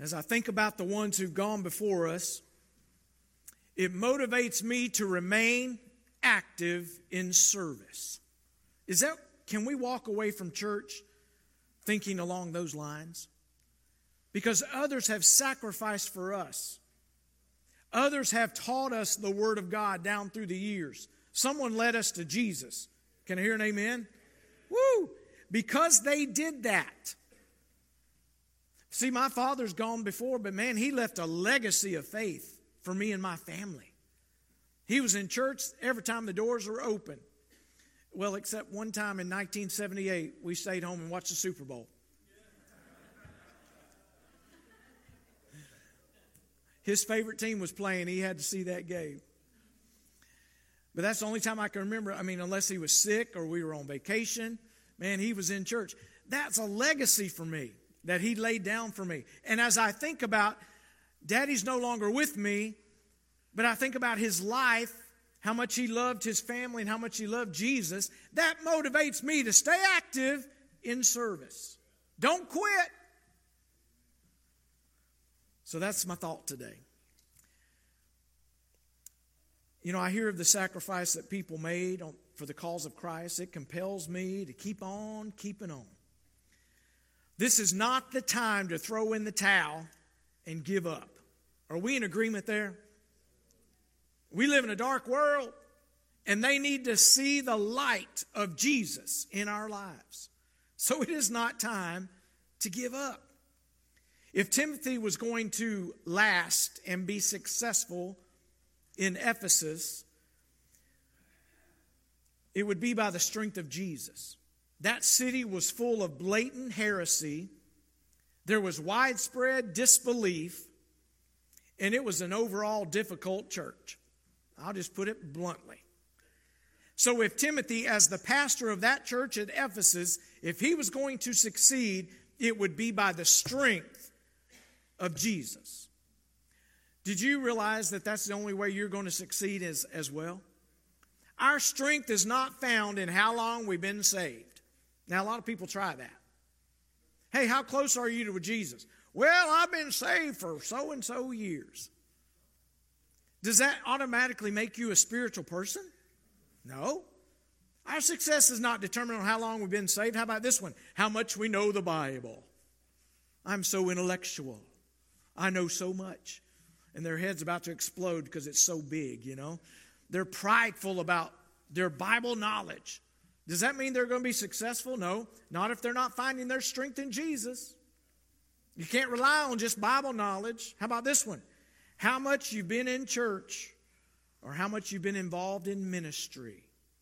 as I think about the ones who've gone before us, it motivates me to remain active in service. Can we walk away from church thinking along those lines? Because others have sacrificed for us. Others have taught us the Word of God down through the years. Someone led us to Jesus. Can I hear an amen? Woo! Because they did that. See, my father's gone before, but man, he left a legacy of faith for me and my family. He was in church every time the doors were open. Well, except one time in 1978, we stayed home and watched the Super Bowl. His favorite team was playing. He had to see that game. But that's the only time I can remember. I mean, unless he was sick or we were on vacation. Man, he was in church. That's a legacy for me that he laid down for me. And as I think about, Daddy's no longer with me, but I think about his life, how much he loved his family and how much he loved Jesus, that motivates me to stay active in service. Don't quit. So that's my thought today. You know, I hear of the sacrifice that people made for the cause of Christ. It compels me to keep on keeping on. This is not the time to throw in the towel and give up. Are we in agreement there? We live in a dark world, and they need to see the light of Jesus in our lives. So it is not time to give up. If Timothy was going to last and be successful in Ephesus, it would be by the strength of Jesus. That city was full of blatant heresy. There was widespread disbelief, and it was an overall difficult church. I'll just put it bluntly. So if Timothy, as the pastor of that church at Ephesus, if he was going to succeed, it would be by the strength of Jesus. Did you realize that that's the only way you're going to succeed as well? Our strength is not found in how long we've been saved. Now, a lot of people try that. Hey, how close are you to Jesus? Well, I've been saved for so-and-so years. Does that automatically make you a spiritual person? No. Our success is not determined on how long we've been saved. How about this one? How much we know the Bible. I'm so intellectual. I know so much. And their head's about to explode because it's so big, you know. They're prideful about their Bible knowledge. Does that mean they're going to be successful? No, not if they're not finding their strength in Jesus. You can't rely on just Bible knowledge. How about this one? How much you've been in church or how much you've been involved in ministry.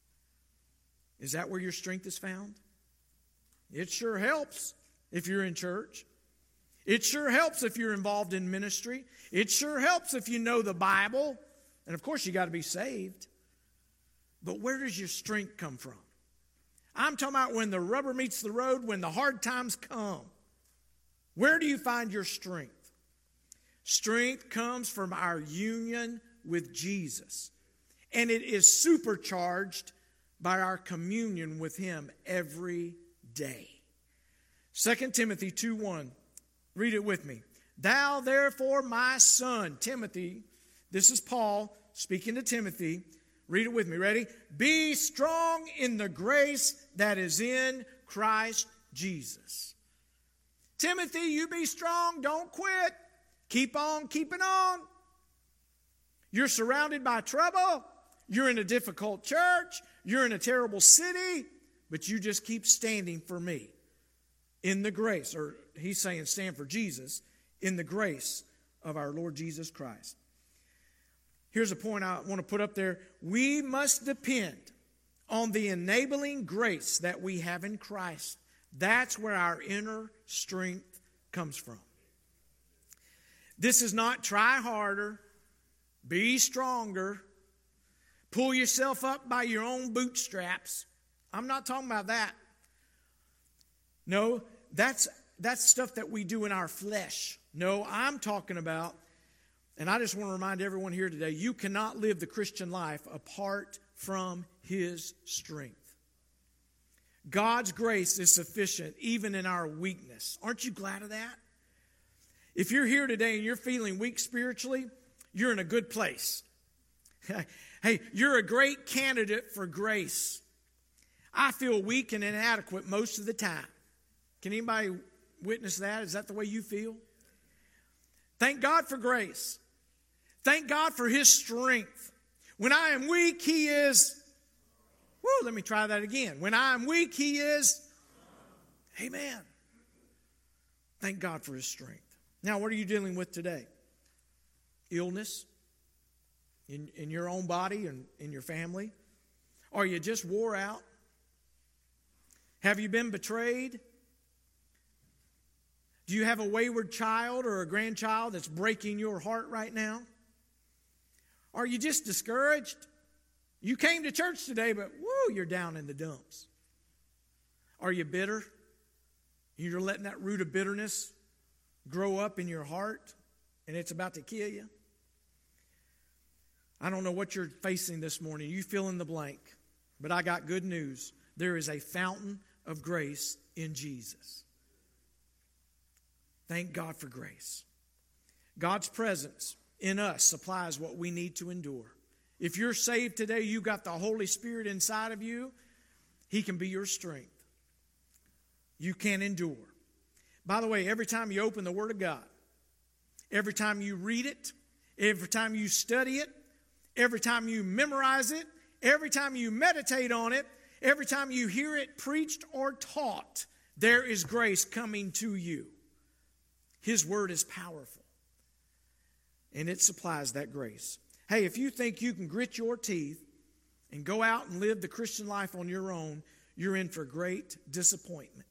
Is that where your strength is found? It sure helps if you're in church. It sure helps if you're involved in ministry. It sure helps if you know the Bible. And of course you got to be saved. But where does your strength come from? I'm talking about when the rubber meets the road, when the hard times come. Where do you find your strength? Strength comes from our union with Jesus. And it is supercharged by our communion with Him every day. 2 Timothy 2:1. Read it with me. Thou therefore, my son, Timothy, this is Paul speaking to Timothy. Read it with me. Ready? Be strong in the grace that is in Christ Jesus. Timothy, you be strong. Don't quit. Keep on keeping on. You're surrounded by trouble. You're in a difficult church. You're in a terrible city. But you just keep standing for me in the grace. Or he's saying stand for Jesus in the grace of our Lord Jesus Christ. Here's a point I want to put up there. We must depend on the enabling grace that we have in Christ. That's where our inner strength comes from. This is not try harder, be stronger, pull yourself up by your own bootstraps. I'm not talking about that. No, that's stuff that we do in our flesh. No, I'm talking about, and I just want to remind everyone here today, you cannot live the Christian life apart from His strength. God's grace is sufficient even in our weakness. Aren't you glad of that? If you're here today and you're feeling weak spiritually, you're in a good place. Hey, you're a great candidate for grace. I feel weak and inadequate most of the time. Can anybody witness that? Is that the way you feel? Thank God for grace. Thank God for His strength. When I am weak, He is... let me try that again. When I am weak, He is... Amen. Thank God for His strength. Now, what are you dealing with today? Illness in your own body and in your family? Are you just wore out? Have you been betrayed? Do you have a wayward child or a grandchild that's breaking your heart right now? Are you just discouraged? You came to church today, but you're down in the dumps. Are you bitter? You're letting that root of bitterness grow up in your heart, and it's about to kill you. I don't know what you're facing this morning. You fill in the blank. But I got good news. There is a fountain of grace in Jesus. Thank God for grace. God's presence in us supplies what we need to endure. If you're saved today, you've got the Holy Spirit inside of you. He can be your strength. You can endure. By the way, every time you open the Word of God, every time you read it, every time you study it, every time you memorize it, every time you meditate on it, every time you hear it preached or taught, there is grace coming to you. His Word is powerful, and it supplies that grace. Hey, if you think you can grit your teeth and go out and live the Christian life on your own, you're in for great disappointment.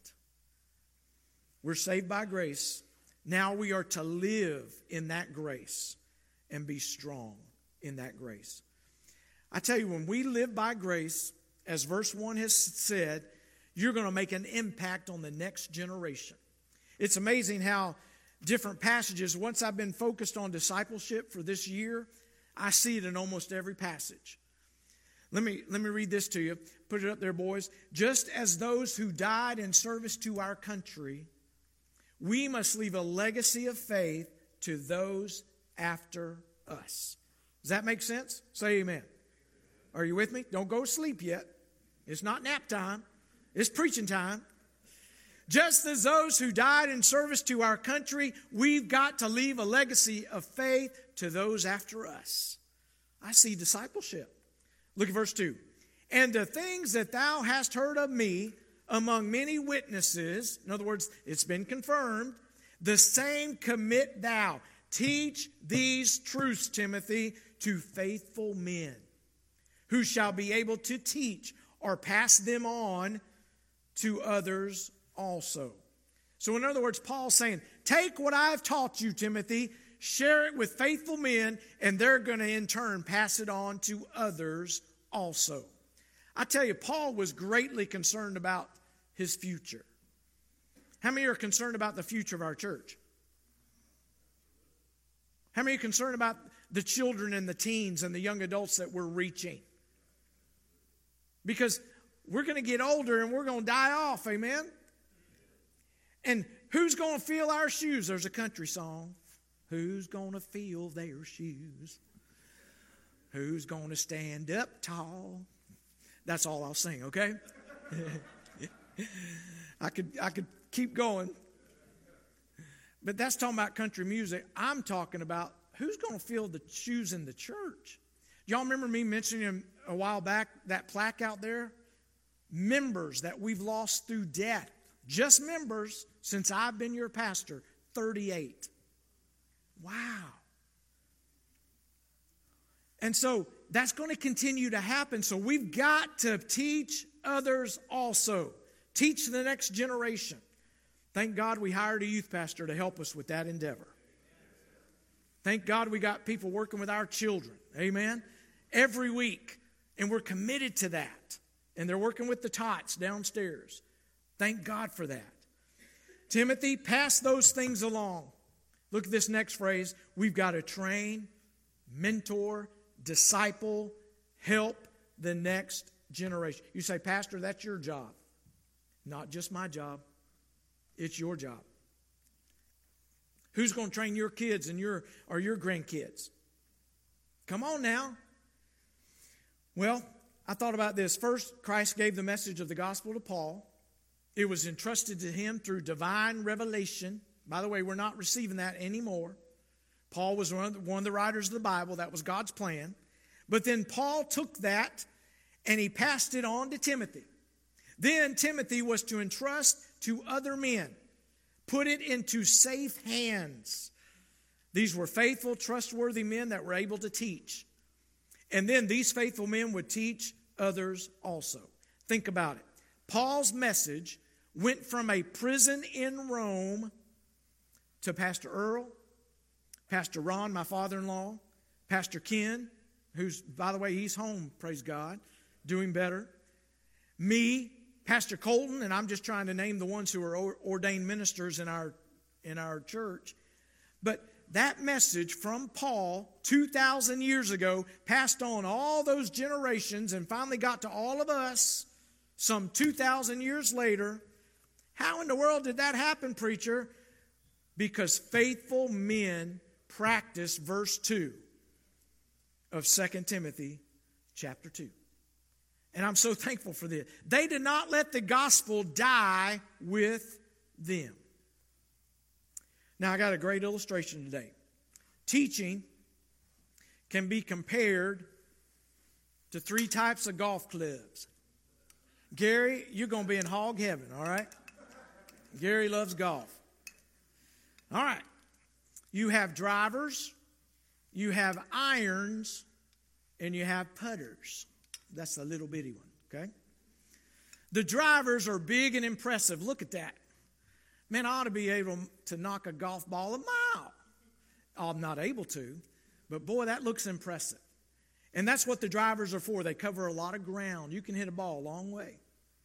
We're saved by grace. Now we are to live in that grace and be strong in that grace. I tell you, when we live by grace, as verse 1 has said, you're going to make an impact on the next generation. It's amazing how different passages, once I've been focused on discipleship for this year, I see it in almost every passage. Let me read this to you. Put it up there, boys. Just as those who died in service to our country, we must leave a legacy of faith to those after us. Does that make sense? Say amen. Are you with me? Don't go to sleep yet. It's not nap time. It's preaching time. Just as those who died in service to our country, we've got to leave a legacy of faith to those after us. I see discipleship. Look at verse 2. And the things that thou hast heard of me among many witnesses, in other words, it's been confirmed, the same commit thou. Teach these truths, Timothy, to faithful men, who shall be able to teach or pass them on to others also. So in other words, Paul's saying, take what I've taught you, Timothy, share it with faithful men, and they're going to in turn pass it on to others also. I tell you, Paul was greatly concerned about his future. How many are concerned about the future of our church? How many are concerned about the children and the teens and the young adults that we're reaching? Because we're going to get older and we're going to die off, amen? And who's going to feel our shoes? There's a country song. Who's going to feel their shoes? Who's going to stand up tall? That's all I'll sing, okay? I could keep going. But that's talking about country music. I'm talking about who's going to feel the shoes in the church. Y'all remember me mentioning a while back that plaque out there? Members that we've lost through death. Just members since I've been your pastor, 38. Wow. And so that's going to continue to happen. So we've got to teach others also. Teach the next generation. Thank God we hired a youth pastor to help us with that endeavor. Thank God we got people working with our children. Amen. Every week. And we're committed to that. And they're working with the tots downstairs. Thank God for that. Timothy, pass those things along. Look at this next phrase. We've got to train, mentor, disciple, help the next generation. You say, Pastor, that's your job. Not just my job. It's your job. Who's going to train your kids and your grandkids? Come on now. Well, I thought about this. First, Christ gave the message of the gospel to Paul. It was entrusted to him through divine revelation. By the way, we're not receiving that anymore. Paul was one of the writers of the Bible. That was God's plan. But then Paul took that and he passed it on to Timothy. Then Timothy was to entrust to other men, put it into safe hands. These were faithful, trustworthy men that were able to teach. And then these faithful men would teach others also. Think about it. Paul's message went from a prison in Rome to Pastor Earl, Pastor Ron, my father-in-law, Pastor Ken, who's, by the way, he's home, praise God, doing better. Me, Pastor Colton, and I'm just trying to name the ones who are ordained ministers in our church. But that message from Paul 2,000 years ago passed on all those generations and finally got to all of us some 2,000 years later. How in the world did that happen, preacher? Because faithful men practiced verse 2 of 2 Timothy chapter 2. And I'm so thankful for this. They did not let the gospel die with them. Now, I got a great illustration today. Teaching can be compared to 3 types of golf clubs. Gary, you're going to be in hog heaven, all right? Gary loves golf. All right. You have drivers, you have irons, and you have putters. That's the little bitty one, okay? The drivers are big and impressive. Look at that. Man, I ought to be able to knock a golf ball a mile. I'm not able to, but boy, that looks impressive. And that's what the drivers are for. They cover a lot of ground. You can hit a ball a long way.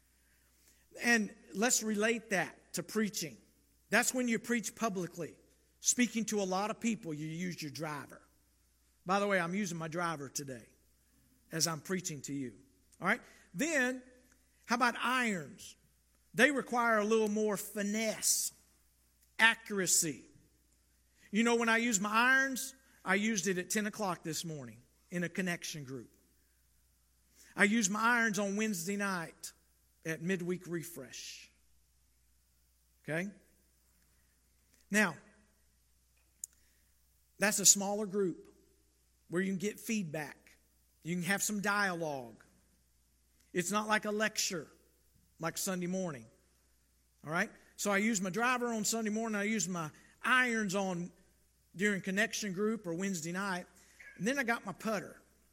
And let's relate that to preaching. That's when you preach publicly. Speaking to a lot of people, you use your driver. By the way, I'm using my driver today as I'm preaching to you. All right? Then, how about irons? They require a little more finesse, accuracy. You know, when I use my irons, I used it at 10 o'clock this morning in a connection group. I used my irons on Wednesday night at midweek refresh. Okay? Now, that's a smaller group where you can get feedback. You can have some dialogue. It's not like a lecture like Sunday morning. All right? So I use my driver on Sunday morning. I use my irons on during connection group or Wednesday night. And then I got my putter.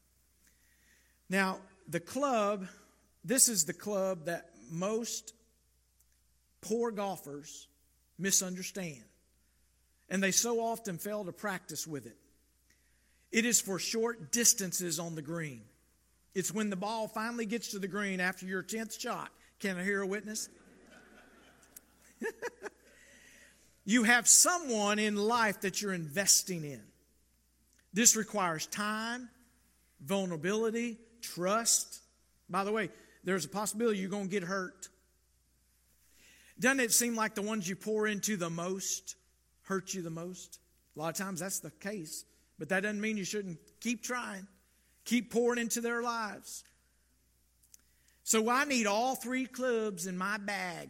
Now, the club, this is the club that most poor golfers misunderstand. And they so often fail to practice with it. It is for short distances on the green. It's when the ball finally gets to the green after your 10th shot. Can I hear a witness? You have someone in life that you're investing in. This requires time, vulnerability, trust. By the way, there's a possibility you're going to get hurt. Doesn't it seem like the ones you pour into the most hurt you the most? A lot of times that's the case. But that doesn't mean you shouldn't keep trying. Keep pouring into their lives. So I need all 3 clubs in my bag.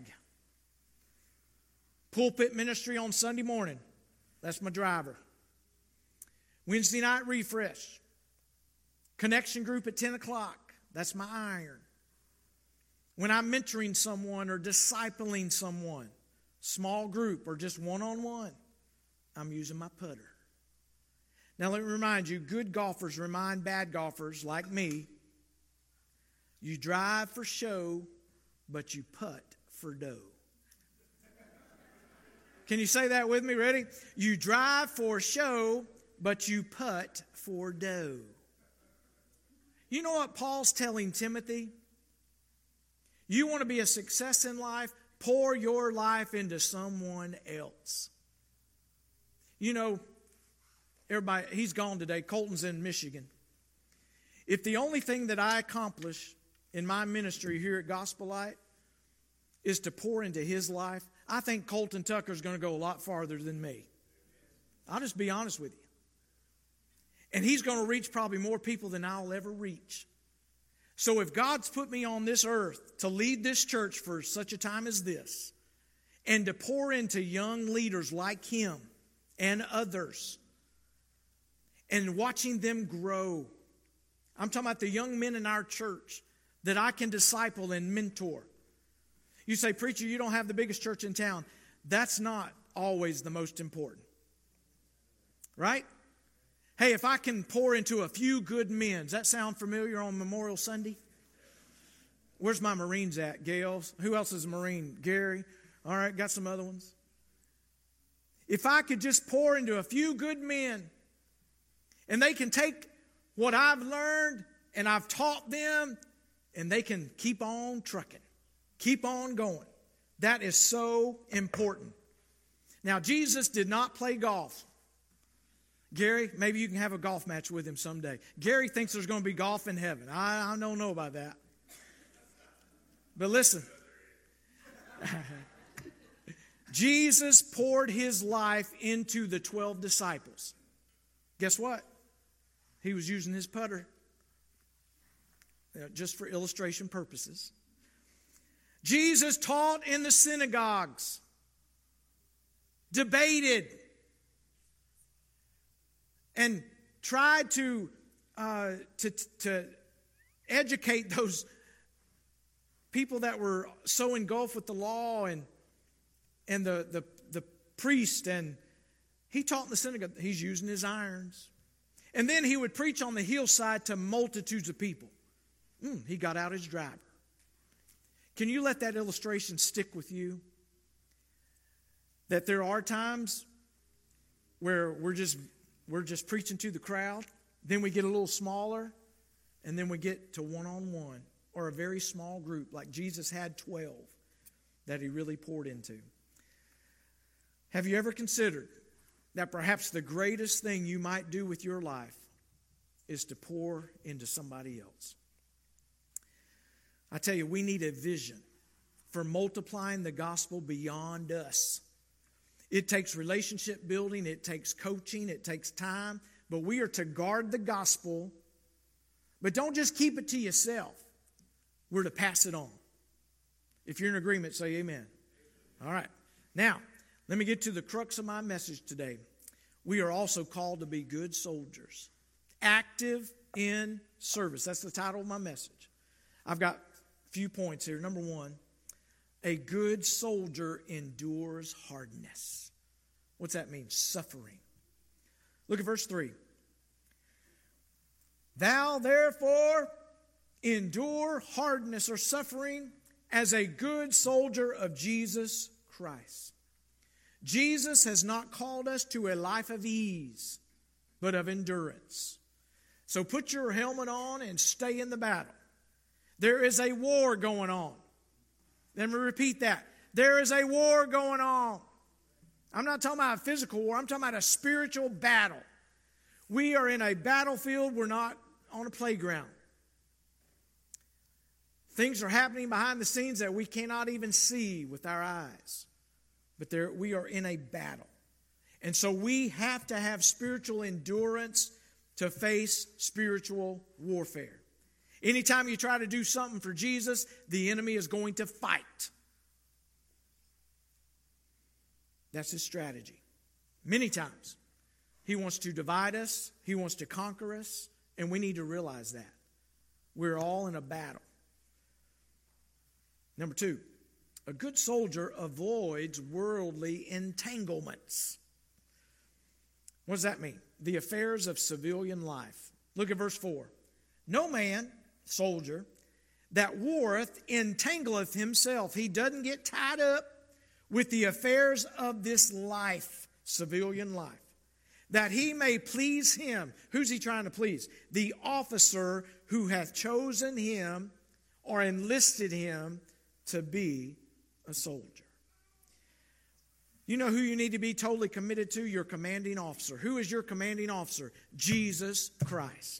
Pulpit ministry on Sunday morning. That's my driver. Wednesday night refresh. Connection group at 10 o'clock. That's my iron. When I'm mentoring someone or discipling someone, small group or just one-on-one, I'm using my putter. Now let me remind you, good golfers remind bad golfers like me, you drive for show, but you putt for dough. Can you say that with me? Ready? You drive for show, but you putt for dough. You know what Paul's telling Timothy? You want to be a success in life? Pour your life into someone else. You know, everybody, he's gone today. Colton's in Michigan. If the only thing that I accomplish in my ministry here at Gospel Light is to pour into his life, I think Colton Tucker's going to go a lot farther than me. I'll just be honest with you. And He's going to reach probably more people than I'll ever reach. So if God's put me on this earth to lead this church for such a time as this, and to pour into young leaders like him and others, and watching them grow. I'm talking about the young men in our church that I can disciple and mentor. You say, preacher, you don't have the biggest church in town. That's not always the most important. Right? Hey, if I can pour into a few good men, does that sound familiar on Memorial Sunday? Where's my Marines at? Gail? Who else is a Marine? Gary? All right, got some other ones. If I could just pour into a few good men, and they can take what I've learned and I've taught them, and they can keep on trucking, keep on going. That is so important. Now, Jesus did not play golf. Gary, maybe you can have a golf match with him someday. Gary thinks there's going to be golf in heaven. I don't know about that. But listen, Jesus poured His life into the 12 disciples. Guess what? He was using his putter, just for illustration purposes. Jesus taught in the synagogues, debated, and tried to educate those people that were so engulfed with the law and the priest. And he taught in the synagogue. He's using his irons. And then he would preach on the hillside to multitudes of people. He got out his driver. Can you let that illustration stick with you? That there are times where we're just preaching to the crowd. Then we get a little smaller. And then we get to one-on-one or a very small group like Jesus had 12 that He really poured into. Have you ever considered that perhaps the greatest thing you might do with your life is to pour into somebody else? I tell you, we need a vision for multiplying the gospel beyond us. It takes relationship building, it takes coaching, it takes time, but we are to guard the gospel. But don't just keep it to yourself. We're to pass it on. If you're in agreement, say amen. All right. Now, let me get to the crux of my message today. We are also called to be good soldiers, active in service. That's the title of my message. I've got a few points here. Number one, a good soldier endures hardness. What's that mean? Suffering. Look at verse 3. Thou therefore endure hardness or suffering as a good soldier of Jesus Christ. Jesus has not called us to a life of ease, but of endurance. So put your helmet on and stay in the battle. There is a war going on. Let me repeat that. There is a war going on. I'm not talking about a physical war. I'm talking about a spiritual battle. We are in a battlefield. We're not on a playground. Things are happening behind the scenes that we cannot even see with our eyes. But we are in a battle. And so we have to have spiritual endurance to face spiritual warfare. Anytime you try to do something for Jesus, the enemy is going to fight. That's his strategy. Many times, he wants to divide us. He wants to conquer us. And we need to realize that. We're all in a battle. Number two, a good soldier avoids worldly entanglements. What does that mean? The affairs of civilian life. Look at verse 4. No man, soldier, that warreth entangleth himself. He doesn't get tied up with the affairs of this life, civilian life, that he may please him. Who's he trying to please? The officer who hath chosen him or enlisted him to be a soldier. You know who you need to be totally committed to? Your commanding officer. Who is your commanding officer? Jesus Christ.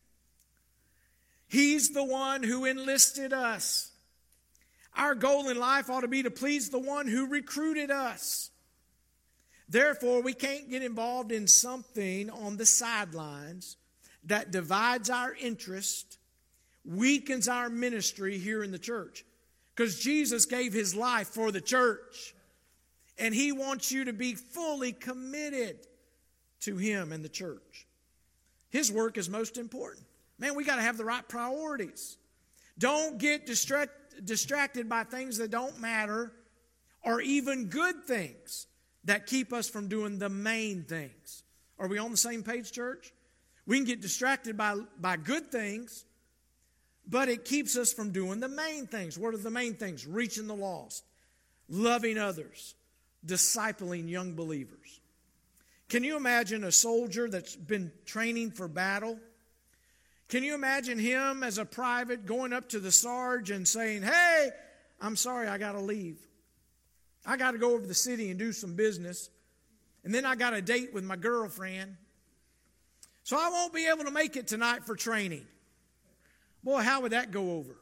He's the one who enlisted us. Our goal in life ought to be to please the one who recruited us. Therefore, we can't get involved in something on the sidelines that divides our interest, weakens our ministry here in the church. Because Jesus gave his life for the church. And he wants you to be fully committed to him and the church. His work is most important. Man, we got to have the right priorities. Don't get distracted by things that don't matter, or even good things that keep us from doing the main things. Are we on the same page, church? We can get distracted by good things, but it keeps us from doing the main things. What are the main things? Reaching the lost, loving others, discipling young believers. Can you imagine a soldier that's been training for battle? Can you imagine him as a private going up to the sarge and saying, "Hey, I'm sorry, I got to leave. I got to go over to the city and do some business. And then I got a date with my girlfriend. So I won't be able to make it tonight for training." Boy, how would that go over?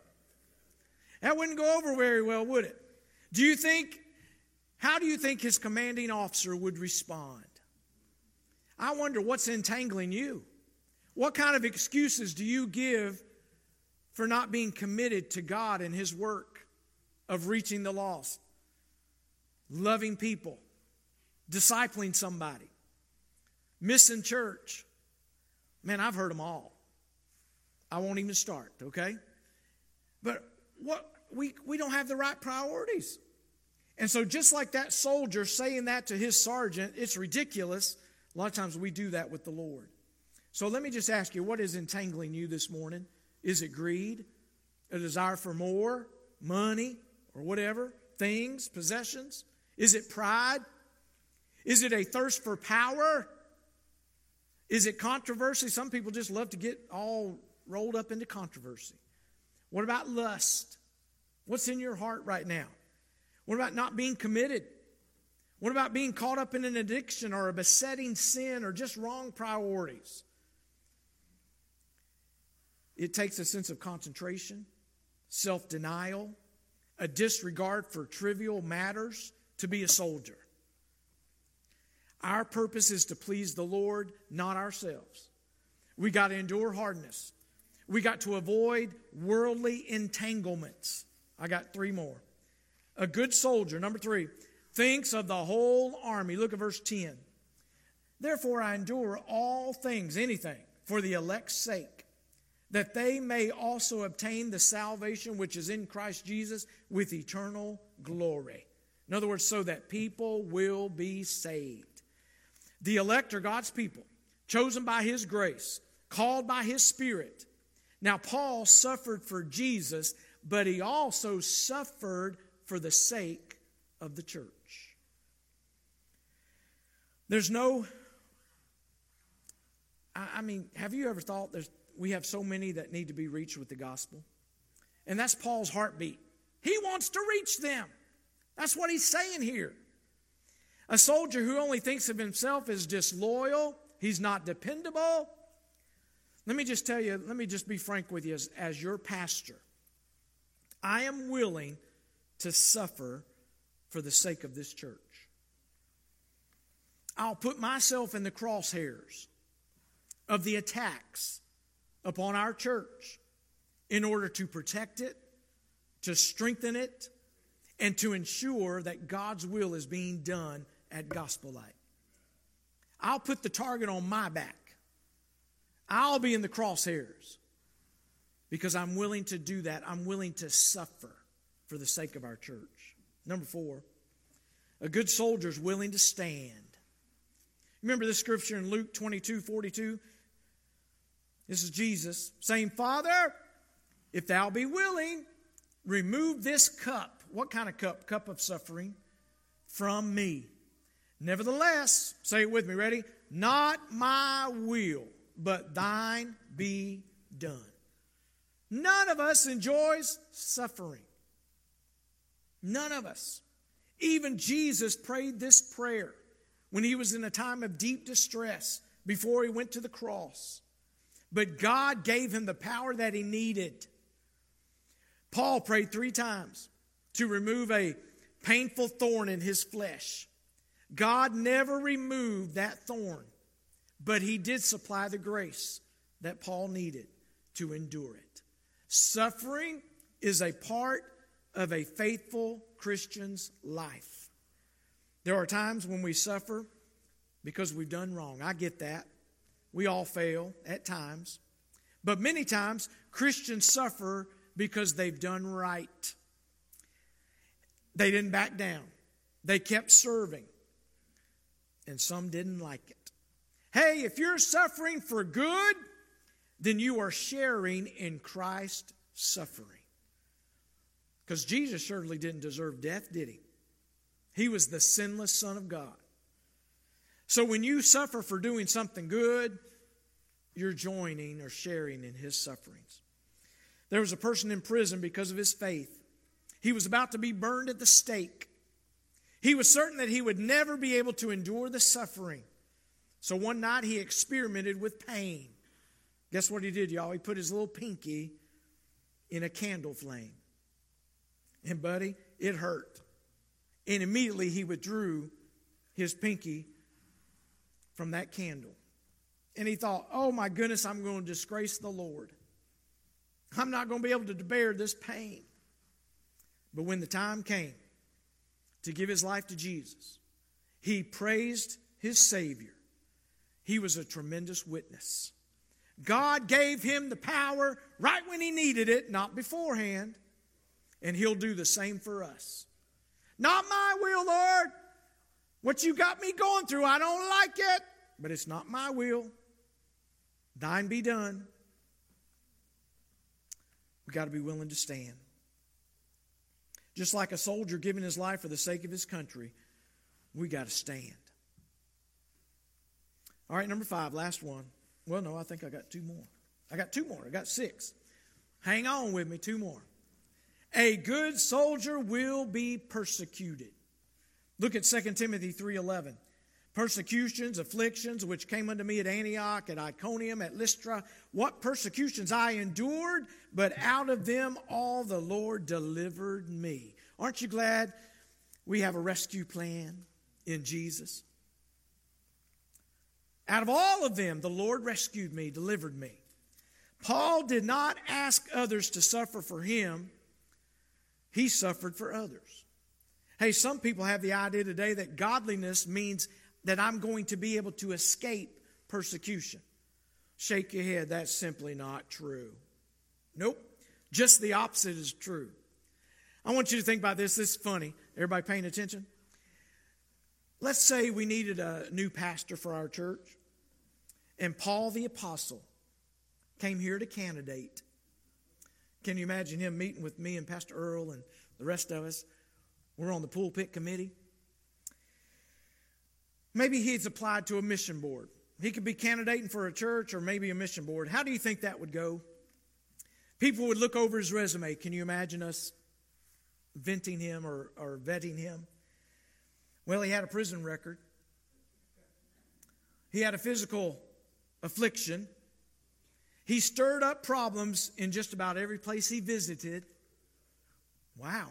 That wouldn't go over very well, would it? How do you think his commanding officer would respond? I wonder what's entangling you. What kind of excuses do you give for not being committed to God and his work of reaching the lost, loving people, discipling somebody, missing church? Man, I've heard them all. I won't even start, okay? But we don't have the right priorities. And so just like that soldier saying that to his sergeant, it's ridiculous. A lot of times we do that with the Lord. So let me just ask you, what is entangling you this morning? Is it greed? A desire for more? Money? Or whatever? Things? Possessions? Is it pride? Is it a thirst for power? Is it controversy? Some people just love to get all rolled up into controversy. What about lust? What's in your heart right now? What about not being committed? What about being caught up in an addiction or a besetting sin or just wrong priorities? It takes a sense of concentration, self-denial, a disregard for trivial matters to be a soldier. Our purpose is to please the Lord, not ourselves. We got to endure hardness. We got to avoid worldly entanglements. I got 3 more. A good soldier, number 3, thinks of the whole army. Look at verse 10. Therefore I endure all things, anything, for the elect's sake, that they may also obtain the salvation which is in Christ Jesus with eternal glory. In other words, so that people will be saved. The elect are God's people, chosen by his grace, called by his Spirit. Now, Paul suffered for Jesus, but he also suffered for the sake of the church. There's no, have you ever thought we have so many that need to be reached with the gospel? And that's Paul's heartbeat. He wants to reach them. That's what he's saying here. A soldier who only thinks of himself is disloyal. He's not dependable. Let me just tell you, let me just be frank with you as your pastor. I am willing to suffer for the sake of this church. I'll put myself in the crosshairs of the attacks upon our church in order to protect it, to strengthen it, and to ensure that God's will is being done at Gospel Light. I'll put the target on my back. I'll be in the crosshairs because I'm willing to do that. I'm willing to suffer for the sake of our church. Number 4, a good soldier is willing to stand. Remember this scripture in Luke 22:42? This is Jesus saying, Father, if thou be willing, remove this cup. What kind of cup? Cup of suffering from me. Nevertheless, say it with me, ready? Not my will, but thine be done. None of us enjoys suffering. None of us. Even Jesus prayed this prayer when he was in a time of deep distress before he went to the cross. But God gave him the power that he needed. Paul prayed 3 times to remove a painful thorn in his flesh. God never removed that thorn, but He did supply the grace that Paul needed to endure it. Suffering is a part of a faithful Christian's life. There are times when we suffer because we've done wrong. I get that. We all fail at times. But many times, Christians suffer because they've done right. They didn't back down. They kept serving. And some didn't like it. Hey, if you're suffering for good, then you are sharing in Christ's suffering. Because Jesus certainly didn't deserve death, did He? He was the sinless Son of God. So when you suffer for doing something good, you're joining or sharing in His sufferings. There was a person in prison because of his faith. He was about to be burned at the stake. He was certain that he would never be able to endure the suffering. So one night he experimented with pain. Guess what he did, y'all? He put his little pinky in a candle flame. And buddy, it hurt. And immediately he withdrew his pinky from that candle. And he thought, oh my goodness, I'm going to disgrace the Lord. I'm not going to be able to bear this pain. But when the time came to give his life to Jesus, he praised his Savior. He was a tremendous witness. God gave him the power right when he needed it, not beforehand. And He'll do the same for us. Not my will, Lord. What you got me going through, I don't like it. But it's not my will. Thine be done. We've got to be willing to stand. Just like a soldier giving his life for the sake of his country, we got to stand. All right, number 5, last one. Well, no, I think I got 2 more. I got 6. Hang on with me, 2 more. A good soldier will be persecuted. Look at 2 Timothy 3:11. Persecutions, afflictions, which came unto me at Antioch, at Iconium, at Lystra. What persecutions I endured, but out of them all the Lord delivered me. Aren't you glad we have a rescue plan in Jesus? Out of all of them, the Lord rescued me, delivered me. Paul did not ask others to suffer for him. He suffered for others. Hey, some people have the idea today that godliness means that I'm going to be able to escape persecution. Shake your head. That's simply not true. Nope. Just the opposite is true. I want you to think about this. This is funny. Everybody paying attention? Let's say we needed a new pastor for our church, and Paul the Apostle came here to candidate. Can you imagine him meeting with me and Pastor Earl and the rest of us? We're on the pulpit committee. Maybe he's applied to a mission board. He could be candidating for a church or maybe a mission board. How do you think that would go? People would look over his resume. Can you imagine us venting him or vetting him? Well, he had a prison record. He had a physical affliction. He stirred up problems in just about every place he visited. Wow.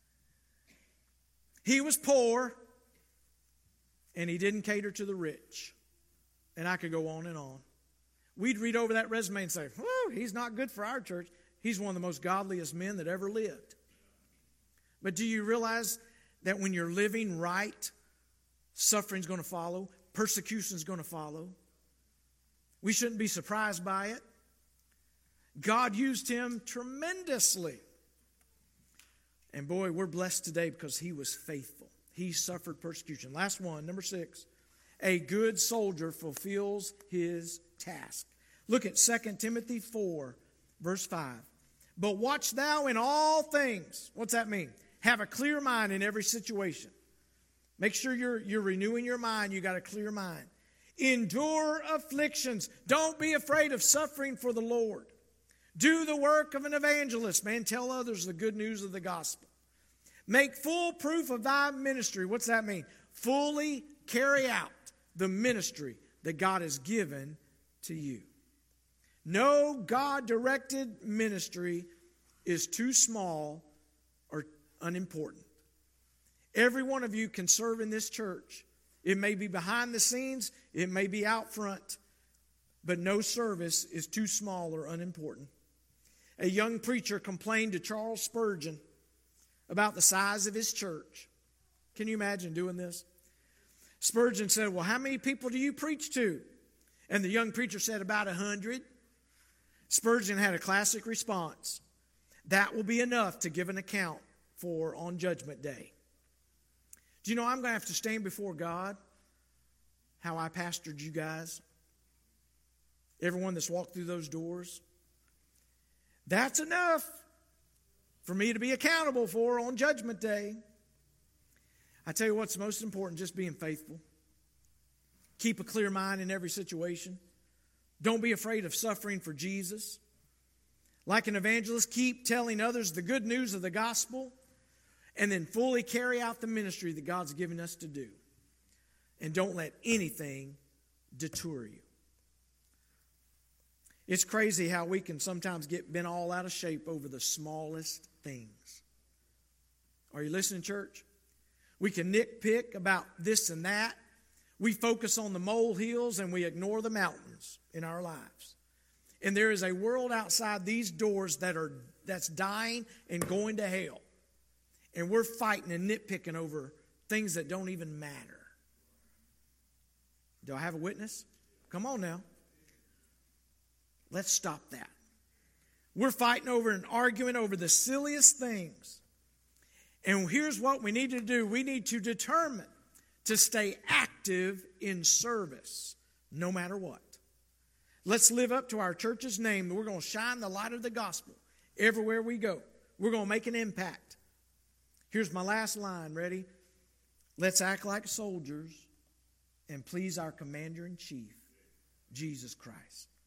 He was poor, and he didn't cater to the rich. And I could go on and on. We'd read over that resume and say, whew, he's not good for our church. He's one of the most godliest men that ever lived. But do you realize that when you're living right, suffering's going to follow, persecution's going to follow? We shouldn't be surprised by it. God used him tremendously. And boy, we're blessed today because he was faithful. He suffered persecution. Last one, number 6. A good soldier fulfills his task. Look at 2 Timothy 4, verse 5. But watch thou in all things. What's that mean? Have a clear mind in every situation. Make sure you're renewing your mind. You got a clear mind. Endure afflictions. Don't be afraid of suffering for the Lord. Do the work of an evangelist. Man, tell others the good news of the gospel. Make full proof of thy ministry. What's that mean? Fully carry out the ministry that God has given to you. No God-directed ministry is too small or unimportant. Every one of you can serve in this church It may be behind the scenes. It may be out front. But no service is too small or unimportant. A young preacher complained to Charles Spurgeon about the size of his church. Can you imagine doing this? Spurgeon said, well, how many people do you preach to? And the young preacher said, about 100. Spurgeon had a classic response. That will be enough to give an account for on Judgment Day. Do you know I'm going to have to stand before God how I pastored you guys? Everyone that's walked through those doors. That's enough for me to be accountable for on Judgment Day. I tell you what's most important, just being faithful. Keep a clear mind in every situation. Don't be afraid of suffering for Jesus. Like an evangelist, keep telling others the good news of the gospel and then fully carry out the ministry that God's given us to do. And don't let anything deter you. It's crazy how we can sometimes get bent all out of shape over the smallest things. Are you listening, church? We can nitpick about this and that. We focus on the molehills and we ignore the mountains in our lives. And there is a world outside these doors that's dying and going to hell. And we're fighting and nitpicking over things that don't even matter. Do I have a witness? Come on now. Let's stop that. We're fighting over and arguing over the silliest things. And here's what we need to do. We need to determine to stay active in service, no matter what. Let's live up to our church's name. We're going to shine the light of the gospel everywhere we go. We're going to make an impact. Here's my last line. Ready? Let's act like soldiers and please our commander-in-chief, Jesus Christ.